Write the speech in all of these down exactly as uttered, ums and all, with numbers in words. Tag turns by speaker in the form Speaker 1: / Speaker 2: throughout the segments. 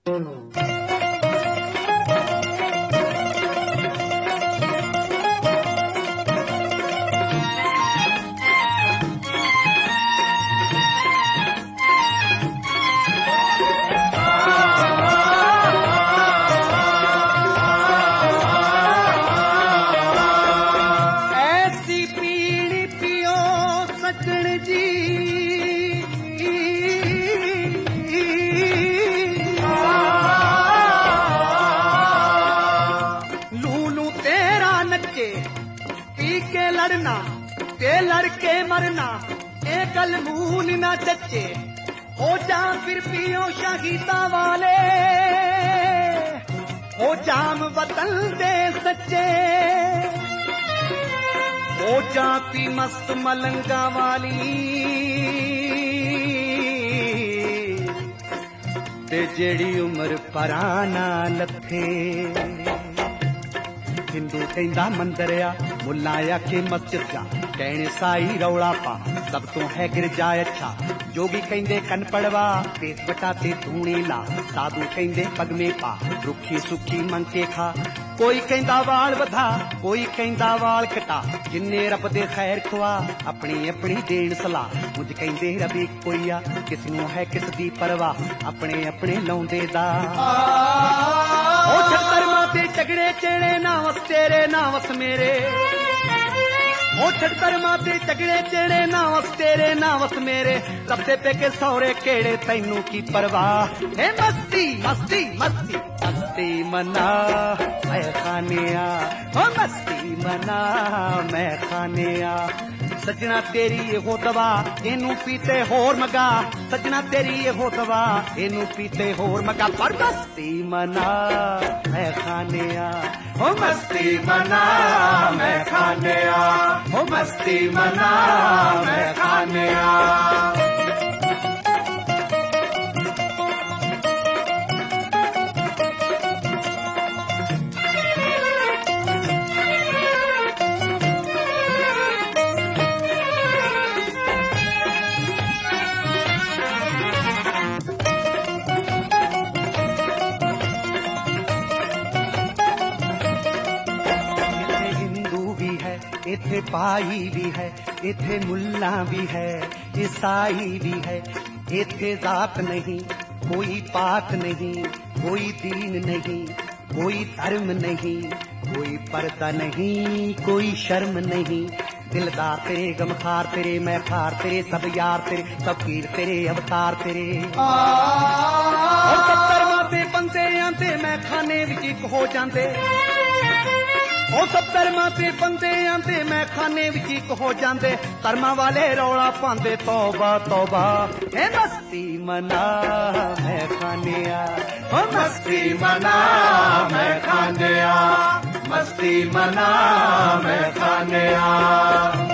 Speaker 1: ते लड़के मरना एकल मूल ना चच्चे हो जाम फिर पियो शहीदा वाले हो जाम वतन दे सच्चे हो जा पी मस्त मलंगा वाली ते जेड़ी उम्र पराना लथे हिंदू कहंदा मंदिर आ मुल्ला आखे मस्जिद जा कहने साई रौला पा सब तो है गिरजा अच्छा जोगी कहंदे कन पड़वा पेट बटाते धूणी ला साधु कहंदे पग में पा रुखी सुखी मंके खा कोई कहंदा वाल वधा कोई कहंदा वाल कटा जिन्ने रब दे खैर खुआ अपनी अपनी देन सलाह मुझ कहंदे रबी कोई आ किसनू है किस दी परवाह अपने अपने लौंदे दा ओ छत्तर माते झगड़े चेड़े ना वस तेरे ना वस मेरे ओ छत्तर माते झगड़े चेड़े ना वस तेरे ना वस मेरे सबसे पेके सौरे केड़े तैनू की परवाह हे मस्ती मस्ती मस्ती मस्ती मना मैं खाने आ ओ मस्ती मना मैं खाने आ सजना तेरी ये हो दवा एनू पीते होर मगा सजना तेरी ये हो दवा एनू पीते होर मगा पर मस्ती मना मैं खाने आ ओ मस्ती मना मैं खाने आ ओ मस्ती मना मैं खाने आ इथे पाई भी है इथे मुल्ला भी है ईसाई भी है इथे जात नहीं कोई पाक नहीं कोई दीन नहीं कोई धर्म नहीं कोई पर्दा नहीं कोई शर्म नहीं दिलदार तेरे गमखार तेरे मैं खार तेरे सब यार तेरे सब पीर तेरे अवतार तेरे और सत्तर माते बंदे आंदे मैं खाने विच इक हो जांदे ओ सत्तर माते बंदे आंदे मैं खाने विच इक हो जांदे कर्मा वाले रौला पांदे तौबा तौबा ए मस्ती मना मैं खाने आ ओ मस्ती मना मैं खाने आ मस्ती मना मैं खाने आ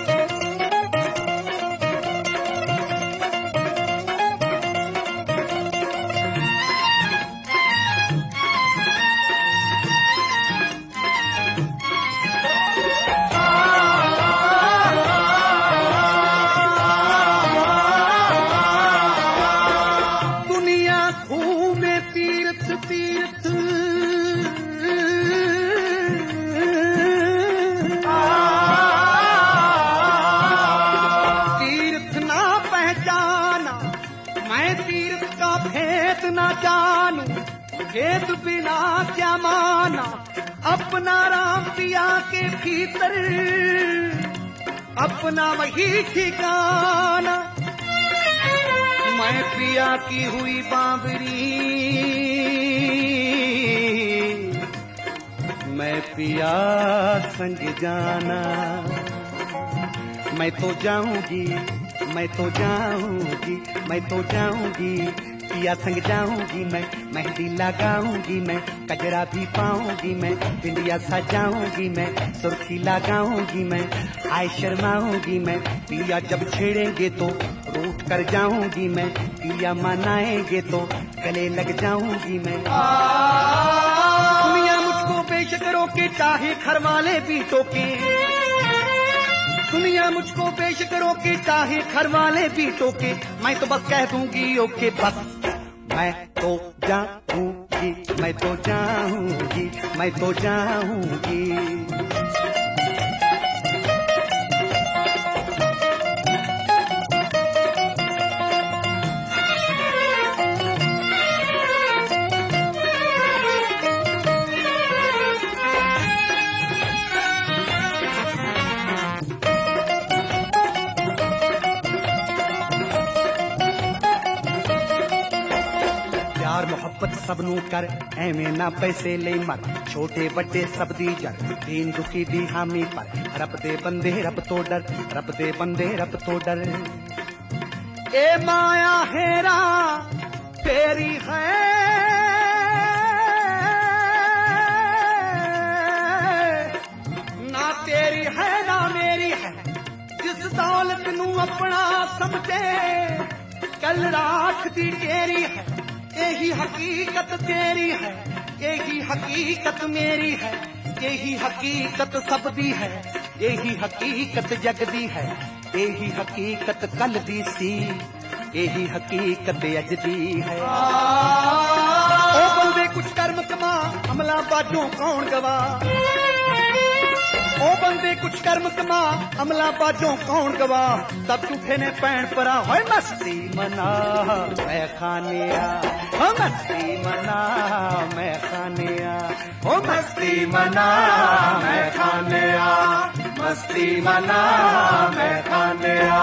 Speaker 1: भेद बिना क्या माना अपना राम पिया के भीतर अपना वही ठिकाना मैं पिया की हुई बांबरी मैं पिया संग जाना मैं तो जाऊंगी मैं तो जाऊंगी मैं तो जाऊंगी पिया संग जाऊंगी मैं मेहंदी लगाऊंगी मैं कजरा भी पाऊंगी मैं बिंदिया सजाऊंगी मैं सुर्खी लगाऊंगी मैं आय शर्माऊंगी मैं पिया जब छेड़ेंगे तो रूठ कर जाऊंगी मैं पिया मनाएंगे तो गले लग जाऊंगी मैं दुनिया मुझको बेशक रोके चाहे घर वाले भी टोके दुनिया मुझको बेशक रोके चाहे घर वाले भी टोके मैं तो बस कह दूंगी ओके बस मैं तो जाऊंगी, मैं तो जाऊंगी, मैं तो जाऊंगी। प्यार मोहब्बत सबनू कर, एवें ना पैसे ले मर, छोटे बड़े सब दी जर, दीन दुखी दी हामी पर, रब दे बंदे रब तो डर, रब दे बंदे रब तो डर। ए माया हेरा तेरी है, ना तेरी है ना मेरी है, जिस दौलत नू अपना समझे कल रात दी तेरी है। यही हकीकत तेरी है, यही हकीकत मेरी है, यही हकीकत सब दी है, यही हकीकत जग दी है, यही हकीकत कल दी सी, यही हकीकत अज दी है। ओ बंदे कुछ कर्म कमा, अमला बाजों कौन गवा। ओ बंदे कुछ कर्म कमा, अमला बाजों कौन गवा। सब झूठे ने पैण परा होए मस्ती मना मैं खानिया, हो मस्ती मना मैं खानिया, हो मस्ती मना मैं खानिया, मस्ती मना मैं खानिया।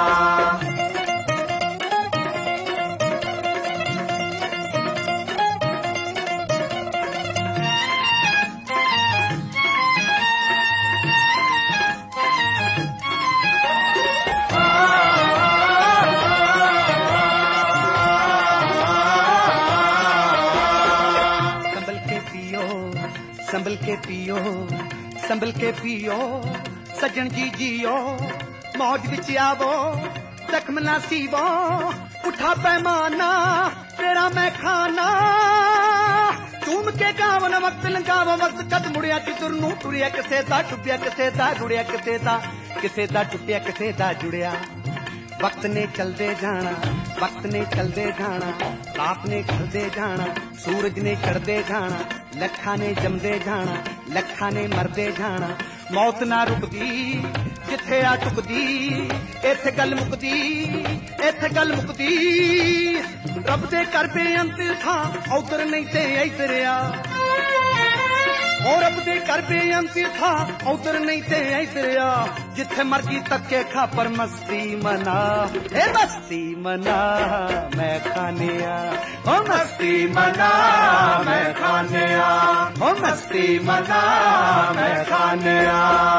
Speaker 1: संभल के पियो, संभल के पियो, सजन जी जियो, मौज विच आवो, जख्म ना सीवो, उठा पैमाना तेरा मैं खाना। चूम के गावो न वक्त लंगावो, वक्त कद मुड़िया किधर नू टुरिया, किसे दा टुटिया किसे दा जुड़िया, किसे दा किसे दा टुटिया किसे दा जुड़िया। वक्त ने चलदे जाना, वक्त ने चलदे जाना, रात ने ढलदे जाना, सूरज ने चढ़दे जाना, लखा ने जमदे जाना, लखा ने मरदे जाना। मौत ना रुकदी जिथे आ टुकदी, इत्थे गल मुकदी, इत्थे गल मुकदी। रब दे कर बेअंत था उधर नहीं ते इधर आ, और रब दे कर बेअंत था उधर नहीं ते इधर आ। जिथे मर्जी तके खा पर मस्ती मना, ए मस्ती मना मैं खानिया, ओ मस्ती मना मैं खानिया, ओ मस्ती मना मैं खानिया।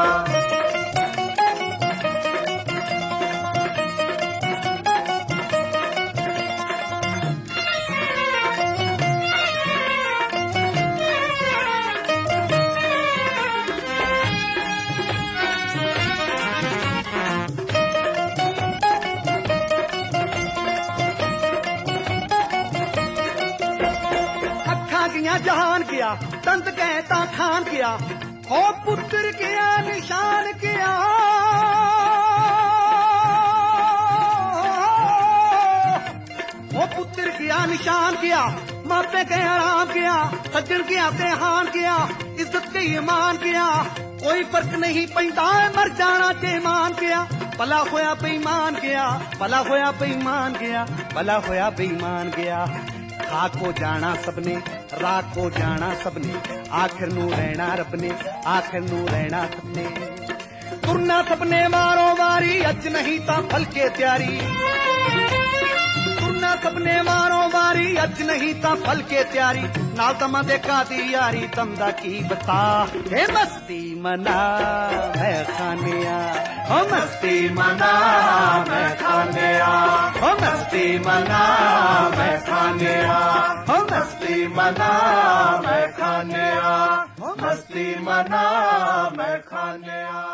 Speaker 1: जहान किया दंत कहता खान किया, हो पुत्र किया निशान किया। हो पुत्र किया निशान किया, मापे के आराम किया, सज्जन किया तेहान किया, इज्जत के ईमान किया। कोई फर्क नहीं पैंदा मर जाना चे मान किया। भला होया बेईमान गया, भला होया बेईमान गया, भला होया बेईमान गया। खाक को जाना सबने, रात को जाना सबने, आखिर नू रहना रब ने, आखिर नू रहना सबने। तुरना सबने मारो मारी, अज नहीं ता फल के तैयारी। तुरना सबने मारो मारी, अज नहीं ता फल के तैयारी। नाल तमा देखा दी यारी, तमदा की बता। हे मस्ती मना मैं खानिया, हो मस्ती मना मैं खानिया, हो मस्ती मना मैं खानिया, हो मस्ती मना मैं खानिया, हो मस्ती मना मैं खानिया।